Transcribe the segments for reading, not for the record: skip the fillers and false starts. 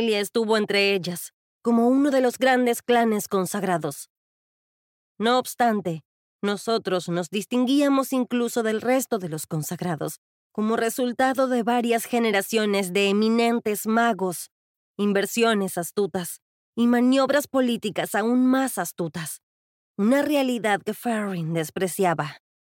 estuvo entre ellas, como uno de los grandes clanes consagrados. No obstante, nosotros nos distinguíamos incluso del resto de los consagrados, como resultado de varias generaciones de eminentes magos, inversiones astutas y maniobras políticas aún más astutas, una realidad que Ferrin despreciaba.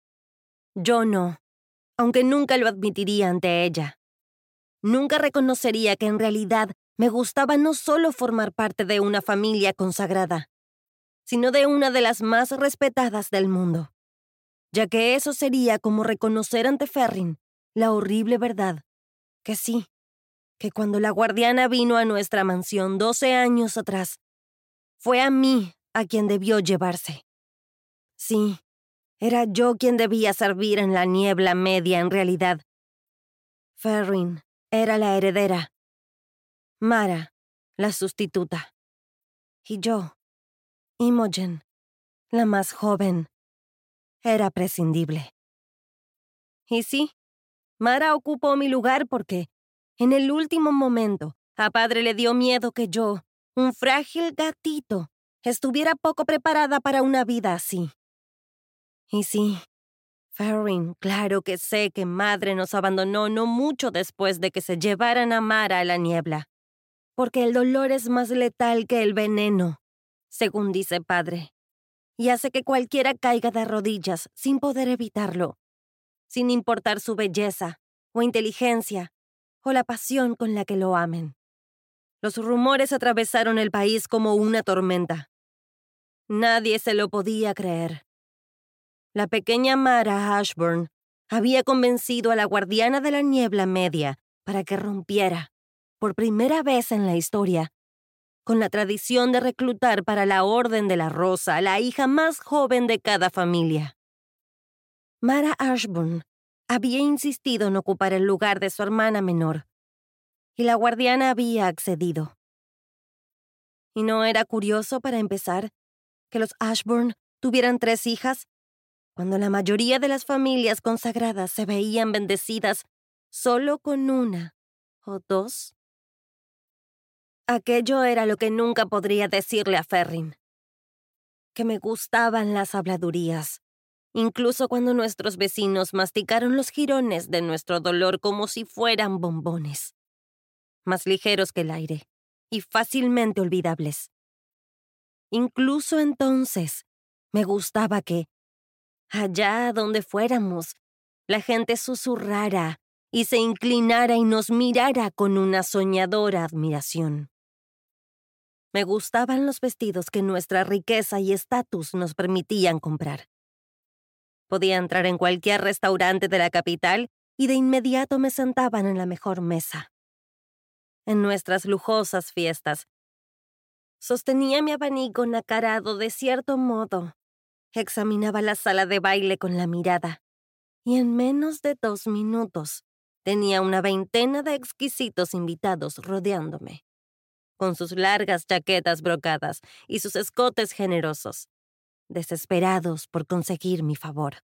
Yo no, aunque nunca lo admitiría ante ella. Nunca reconocería que en realidad me gustaba no solo formar parte de una familia consagrada, sino de una de las más respetadas del mundo, ya que eso sería como reconocer ante Ferrin la horrible verdad, que sí, que cuando la guardiana vino a nuestra mansión 12 años atrás, fue a mí a quien debió llevarse. Sí, era yo quien debía servir en la niebla media en realidad. Ferrin era la heredera, Mara, la sustituta, y yo, Imogen, la más joven, era prescindible. Y sí, Mara ocupó mi lugar porque, en el último momento, a padre le dio miedo que yo, un frágil gatito, estuviera poco preparada para una vida así. Y sí, Ferrin, claro que sé que madre nos abandonó no mucho después de que se llevaran a Mara a la niebla, porque el dolor es más letal que el veneno, según dice padre, y hace que cualquiera caiga de rodillas sin poder evitarlo, sin importar su belleza o inteligencia o la pasión con la que lo amen. Los rumores atravesaron el país como una tormenta. Nadie se lo podía creer. La pequeña Mara Ashburn había convencido a la guardiana de la niebla media para que rompiera, por primera vez en la historia, con la tradición de reclutar para la Orden de la Rosa a la hija más joven de cada familia. Mara Ashburn había insistido en ocupar el lugar de su hermana menor, y la guardiana había accedido. ¿Y no era curioso, para empezar, que los Ashburn tuvieran 3 hijas, cuando la mayoría de las familias consagradas se veían bendecidas solo con 1 o 2? Aquello era lo que nunca podría decirle a Ferrin, que me gustaban las habladurías, incluso cuando nuestros vecinos masticaron los jirones de nuestro dolor como si fueran bombones, más ligeros que el aire y fácilmente olvidables. Incluso entonces, me gustaba que, allá donde fuéramos, la gente susurrara y se inclinara y nos mirara con una soñadora admiración. Me gustaban los vestidos que nuestra riqueza y estatus nos permitían comprar. Podía entrar en cualquier restaurante de la capital y de inmediato me sentaban en la mejor mesa. En nuestras lujosas fiestas, sostenía mi abanico nacarado de cierto modo, examinaba la sala de baile con la mirada, y en menos de 2 minutos tenía una veintena de exquisitos invitados rodeándome, con sus largas chaquetas brocadas y sus escotes generosos, desesperados por conseguir mi favor.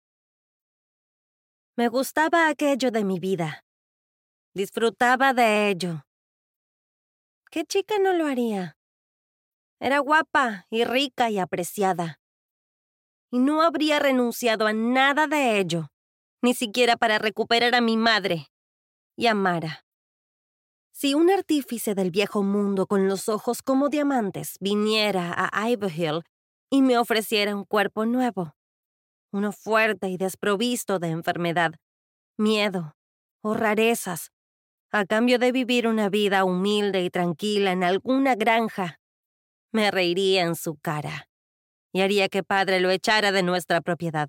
Me gustaba aquello de mi vida. Disfrutaba de ello. ¿Qué chica no lo haría? Era guapa y rica y apreciada. Y no habría renunciado a nada de ello, ni siquiera para recuperar a mi madre y a Mara. Si un artífice del viejo mundo con los ojos como diamantes viniera a Ivyhill y me ofreciera un cuerpo nuevo, uno fuerte y desprovisto de enfermedad, miedo o rarezas, a cambio de vivir una vida humilde y tranquila en alguna granja, me reiría en su cara y haría que padre lo echara de nuestra propiedad.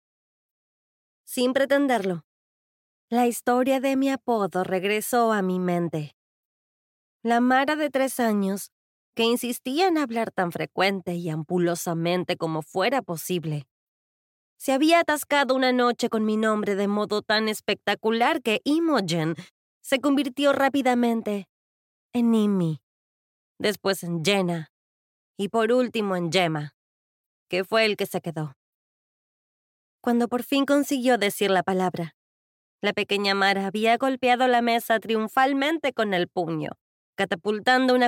Sin pretenderlo, la historia de mi apodo regresó a mi mente. La Mara de 3 años, que insistía en hablar tan frecuente y ampulosamente como fuera posible, se había atascado una noche con mi nombre de modo tan espectacular que Imogen se convirtió rápidamente en Imi, después en Jenna y por último en Gemma, que fue el que se quedó. Cuando por fin consiguió decir la palabra, la pequeña Mara había golpeado la mesa triunfalmente con el puño, catapultando una